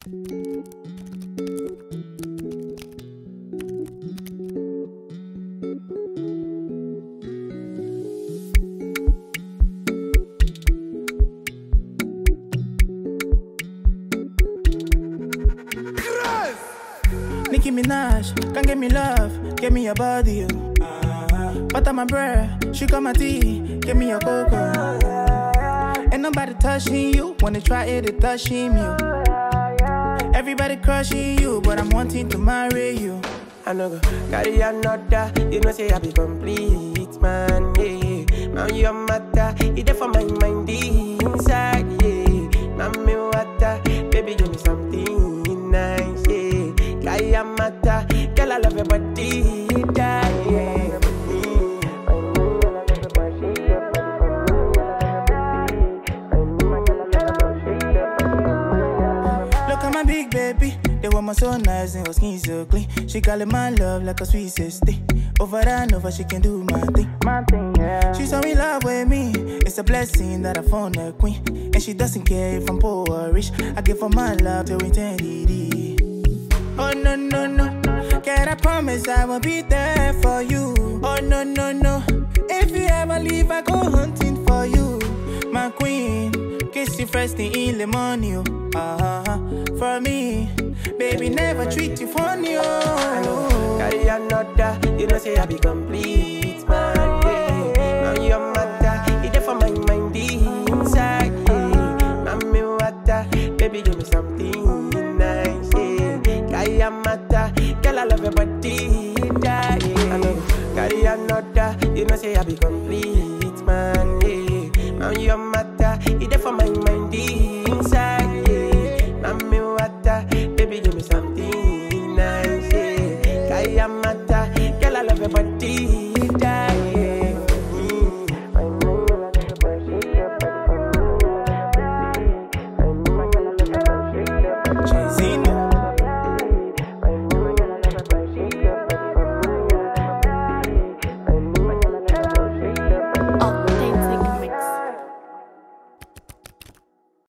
Nicki Minaj, can't get me love, get me your body, oh. Butter my bread, sugar my tea, give me your cocoa. Ain't nobody touching you, wanna try it, it touching you. Everybody crushing you, but I'm wanting to marry you. I know go carry another, you know say I be complete, man, yeah. Man, your matter, it there for my mind inside, yeah. Mami water, baby give me something nice, yeah. Kaya mata, girl I love your body, yeah. Look at my big baby, the woman so nice and her skin so clean. She calling my love like a sweet sister. Over and over, she can do my thing, yeah. She's so in love with me. It's a blessing that I found a queen, and she doesn't care if I'm poor or rich. I give her my love till eternity. Oh no no no, can I promise I will be there for you? Oh no no no, if you ever leave, I go hunting for you, my queen. Kiss you first thing in the morning, for me, baby, never treat you funny, oh. Carry another, you know say I be complete, man, yeah. Man, your mother, it there for my mind inside, yeah. Mami water, baby, give me something nice, yeah. Kaya mata, girl, I love your body, yeah. I know, carry another, you know say I be complete.